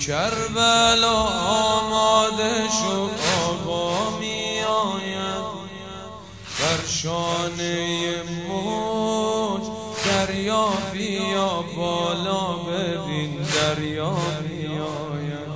کربلا آماده شو آقا می آید بر شانه موج دریا بیا بالا ببین دریا می آید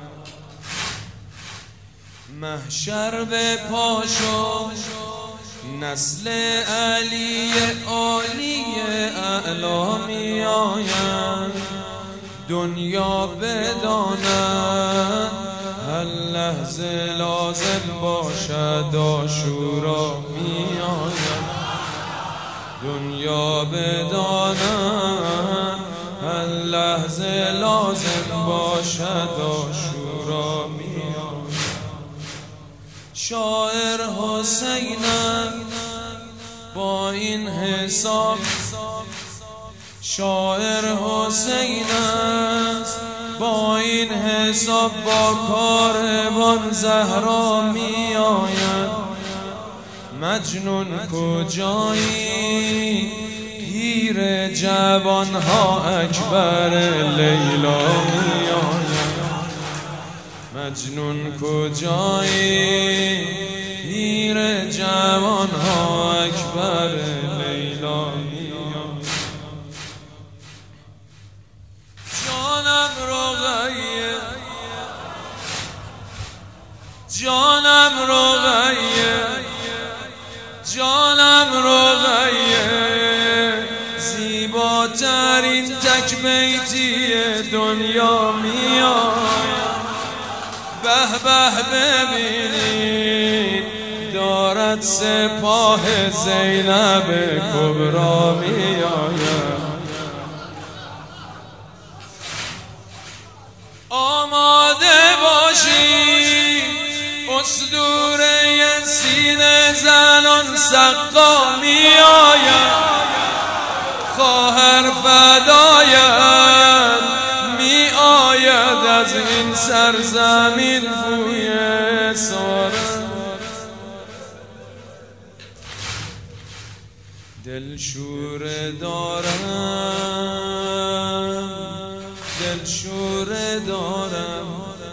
محشر به پاشو نسل علی عالی اعلا می آید دنیا بداند هر لحظه لازم باشد آشورا می آید دنیا بداند هر لحظه لازم باشد آشورا می آید شاعر حسینم با این حساب شاعر حسین است با این حساب با کاروان زهرا می آید مجنون کجایی پیر جوانها اکبر لیلا می آید مجنون کجایی پیر جوانها اکبر لیلا می آید جانم رقیه جانم رقیه زیباترین تک بیتی دنیا می آید به به ببینید دارد سپاه زینب کبرا می آید آماده باشی اسطوره سینه زنان سقا می آید خواهر فدایت می آید از این سرزمین بوی سارا دلشوره دارم دلشوره دارم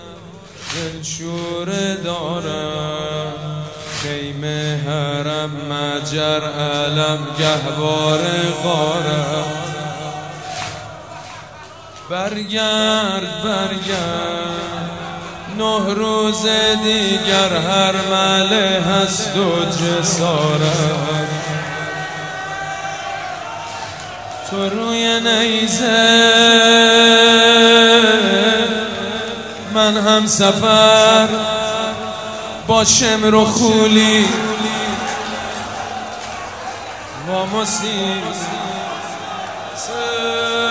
دلشوره دارم خیمه حرم مجر علم گهوار غارت برگرد برگرد 9 روز دیگر هر مله هست و جسارت تو روی نیزه من هم سفر با شمر و خولی و موسیقی